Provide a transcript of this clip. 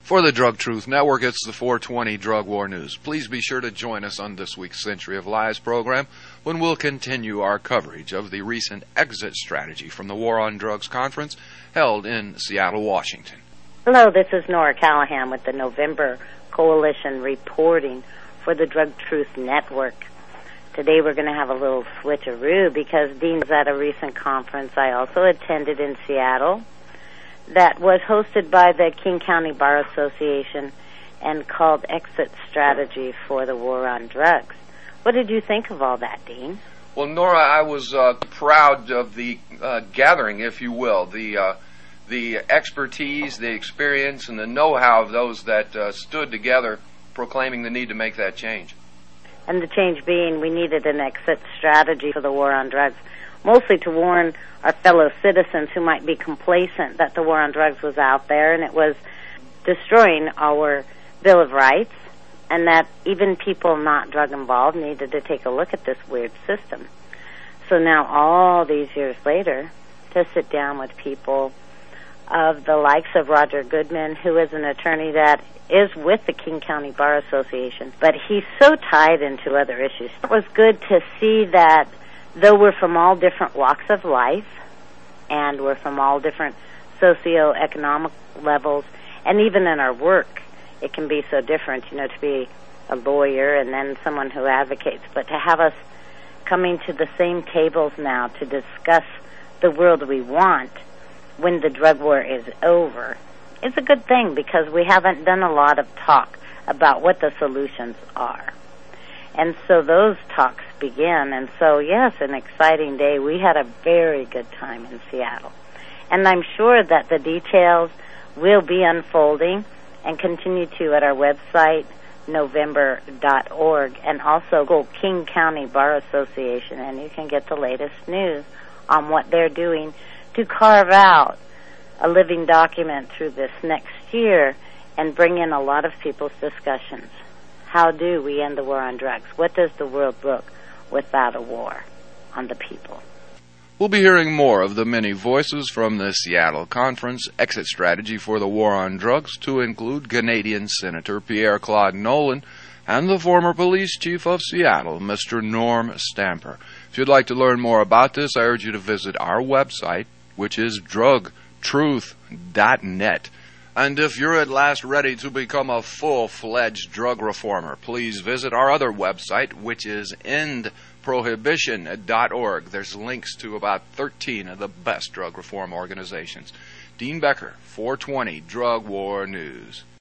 For the Drug Truth Network, it's the 420 Drug War News. Please be sure to join us on this week's Century of Lies program when we'll continue our coverage of the recent exit strategy from the War on Drugs conference held in Seattle, Washington. Hello, this is Nora Callahan with the November Coalition reporting for the Drug Truth Network. Today we're going to have a little switcheroo because Dean's at a recent conference I also attended in Seattle that was hosted by the King County Bar Association and called Exit Strategy for the War on Drugs. What did you think of all that, Dean? Well, Nora, I was proud of the gathering, if you will, the expertise, the experience, and the know-how of those that stood together proclaiming the need to make that change. And the change being we needed an exit strategy for the war on drugs, mostly to warn our fellow citizens who might be complacent that the war on drugs was out there and it was destroying our Bill of Rights, and that even people not drug involved needed to take a look at this weird system. So now, all these years later, to sit down with people of the likes of Roger Goodman, who is an attorney that is with the King County Bar Association, but he's so tied into other issues. It was good to see that though we're from all different walks of life, and we're from all different socioeconomic levels, and even in our work, it can be so different, to be a lawyer and then someone who advocates, but to have us coming to the same tables now to discuss the world we want when the drug war is over is a good thing, because we haven't done a lot of talk about what the solutions are. And so those talks begin. And so, yes, an exciting day. We had a very good time in Seattle. And I'm sure that the details will be unfolding and continue to at our website, November.org, and also go King County Bar Association, and you can get the latest news on what they're doing to carve out a living document through this next year and bring in a lot of people's discussions. How do we end the war on drugs? What does the world look without a war on the people? We'll be hearing more of the many voices from the Seattle Conference Exit Strategy for the War on Drugs, to include Canadian Senator Pierre-Claude Nolan and the former police chief of Seattle, Mr. Norm Stamper. If you'd like to learn more about this, I urge you to visit our website, which is drugtruth.net. And if you're at last ready to become a full-fledged drug reformer, please visit our other website, which is endprohibition.org. There's links to about 13 of the best drug reform organizations. Dean Becker, 420 Drug War News.